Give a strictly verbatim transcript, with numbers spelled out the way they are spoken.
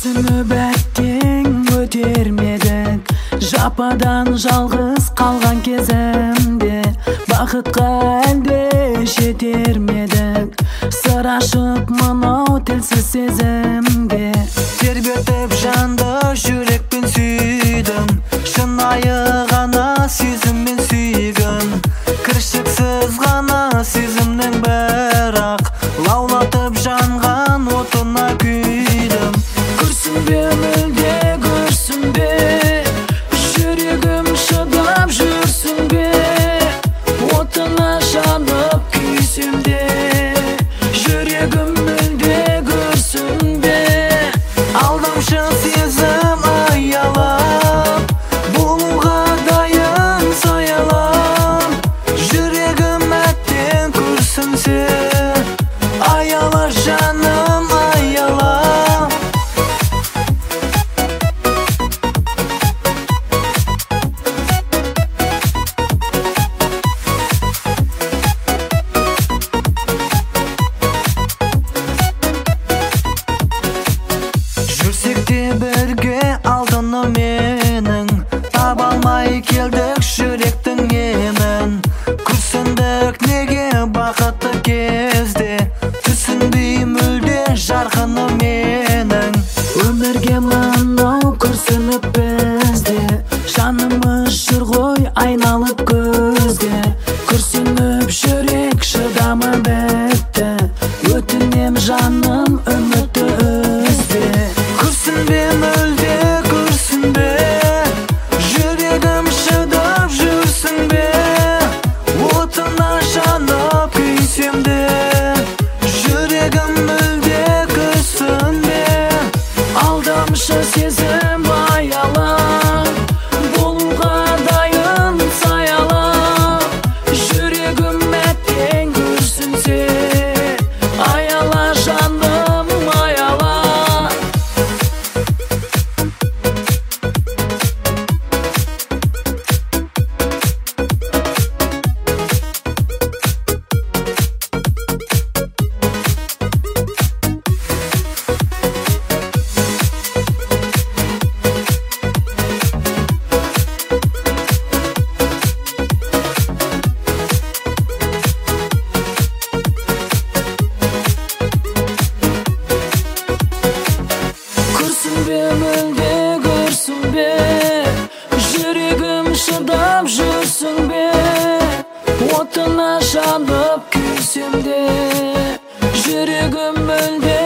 Күрсініп әттең көтермедік, жападан жалғыз қалған кезімде. Бақытқа әлде жетермедік, сыр ашып мынау тілсіз сезімге. Тербетіп жанды жүрекпен сүйдім, шынайы ғана сезіммен сүйгін. Кіршіксіз ғана сезімнің бірақ, лаулатып жанған отына күйдім. Күрсінбе мүлде, күрсінбе, жүрегім шыдап жүрсің бе. Отына жанып күйсем де, жүрегім мүлде күрсінбе. Алдамшы сезім аялап, болуға дайын саялап. Жүрегім әттең күрсінсе, аяла жаным аяла. Жүрсек те бірге алтыны менің, таба алмай келдік жүректің емін. Күрсіндік неге бақытты кезде, түсінбей мүлде жарқыны менің. Өмірге мынау күрсініп бізде, жанымыз жүр ғой айналып көзге. Күрсініп жүрек шыдамы бітті, өтінем жаным үмітті үзбе. Күрсінбе мүлде, күрсінбе, жүрегім шыдап жүрсің бе. Отына жанып күйсем де, жүрегім мүлде күрсінбе. Алдамшы сезім аяла, болуға дайын саяла. Жүрегім әттең күрсінсе, аяла жаным аяла. Күрсінбе мүлде, күрсінбе, жүрегім шыдап жүрсің бе. Отына жанып күйсем де, жүрегім мүлде